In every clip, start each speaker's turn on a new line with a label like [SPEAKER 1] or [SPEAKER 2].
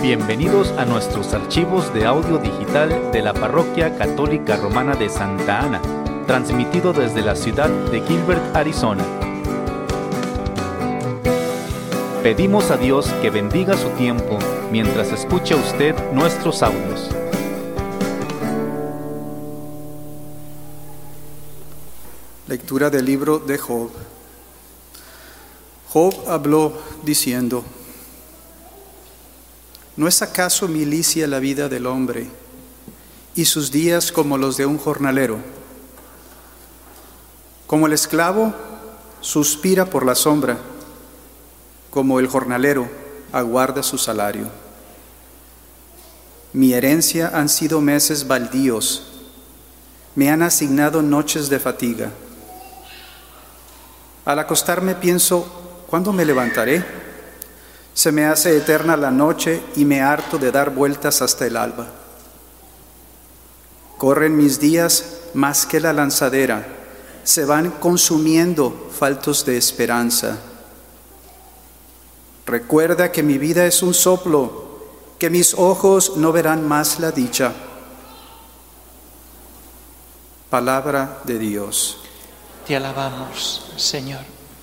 [SPEAKER 1] Bienvenidos a nuestros archivos de audio digital de la Parroquia Católica Romana de Santa Ana, transmitido desde la ciudad de Gilbert, Arizona. Pedimos a Dios que bendiga su tiempo mientras escucha usted nuestros audios.
[SPEAKER 2] Lectura del libro de Job. Job habló diciendo: ¿no es acaso milicia la vida del hombre, y sus días como los de un jornalero? Como el esclavo suspira por la sombra, como el jornalero aguarda su salario. Mi herencia han sido meses baldíos, me han asignado noches de fatiga. Al acostarme pienso, ¿cuándo me levantaré? Se me hace eterna la noche y me harto de dar vueltas hasta el alba. Corren mis días más que la lanzadera, se van consumiendo faltos de esperanza. Recuerda que mi vida es un soplo, que mis ojos no verán más la dicha. Palabra de Dios.
[SPEAKER 3] Te alabamos, Señor.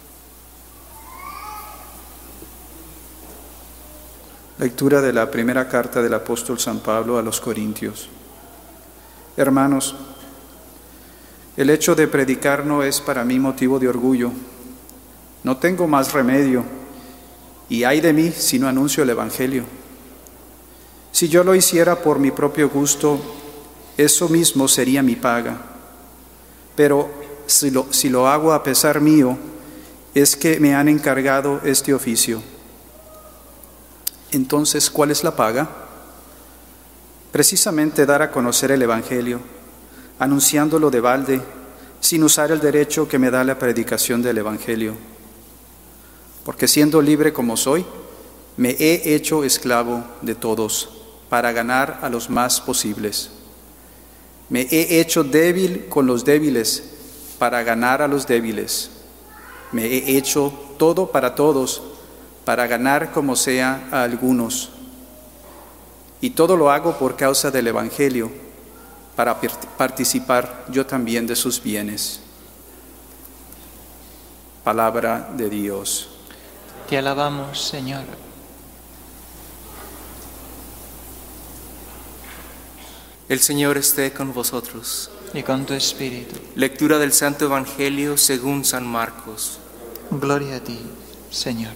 [SPEAKER 2] Lectura de la primera carta del apóstol San Pablo a los Corintios. Hermanos, el hecho de predicar no es para mí motivo de orgullo. No tengo más remedio, y ay de mí si no anuncio el Evangelio. Si yo lo hiciera por mi propio gusto, eso mismo sería mi paga. Pero si lo hago a pesar mío, es que me han encargado este oficio. Entonces, ¿cuál es la paga? Precisamente dar a conocer el Evangelio, anunciándolo de balde, sin usar el derecho que me da la predicación del Evangelio. Porque siendo libre como soy, me he hecho esclavo de todos, para ganar a los más posibles. Me he hecho débil con los débiles, para ganar a los débiles. Me he hecho todo para todos, para ganar como sea a algunos. Y todo lo hago por causa del Evangelio, para participar yo también de sus bienes. Palabra de Dios.
[SPEAKER 3] Te alabamos, Señor.
[SPEAKER 4] El Señor esté con vosotros.
[SPEAKER 3] Y con tu espíritu.
[SPEAKER 4] Lectura del Santo Evangelio según San Marcos.
[SPEAKER 3] Gloria a ti, Señor.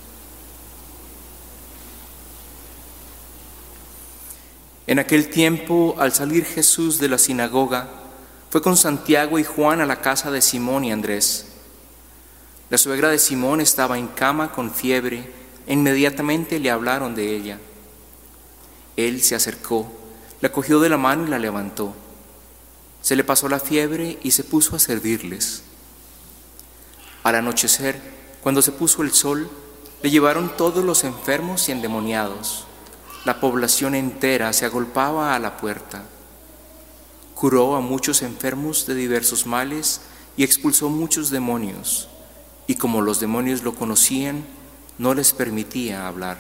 [SPEAKER 4] En aquel tiempo, al salir Jesús de la sinagoga, fue con Santiago y Juan a la casa de Simón y Andrés. La suegra de Simón estaba en cama con fiebre, e inmediatamente le hablaron de ella. Él se acercó, la cogió de la mano y la levantó. Se le pasó la fiebre y se puso a servirles. Al anochecer, cuando se puso el sol, le llevaron todos los enfermos y endemoniados. La población entera se agolpaba a la puerta. Curó a muchos enfermos de diversos males y expulsó muchos demonios, y como los demonios lo conocían, no les permitía hablar.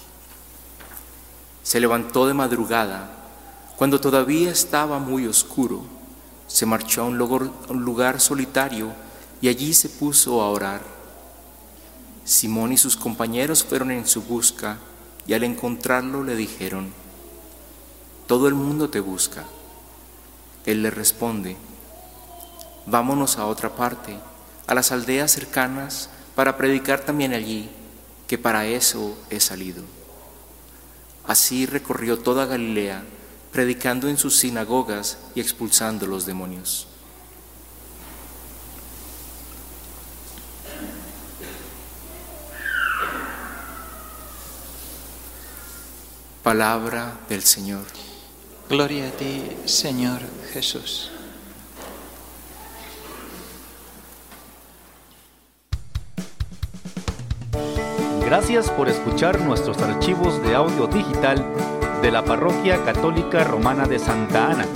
[SPEAKER 4] Se levantó de madrugada, cuando todavía estaba muy oscuro, se marchó a un lugar solitario y allí se puso a orar. Simón y sus compañeros fueron en su busca, y al encontrarlo le dijeron: «Todo el mundo te busca». Él le responde: «Vámonos a otra parte, a las aldeas cercanas, para predicar también allí, que para eso he salido». Así recorrió toda Galilea, predicando en sus sinagogas y expulsando los demonios. Palabra del Señor.
[SPEAKER 3] Gloria a ti, Señor Jesús.
[SPEAKER 1] Gracias por escuchar nuestros archivos de audio digital de la Parroquia Católica Romana de Santa Ana.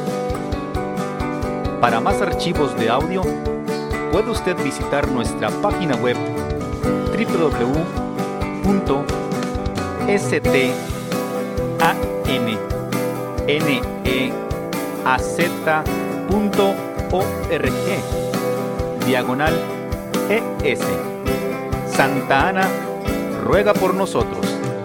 [SPEAKER 1] Para más archivos de audio, puede usted visitar nuestra página web www.st saneaz.org/ES. Santa Ana, ruega por nosotros.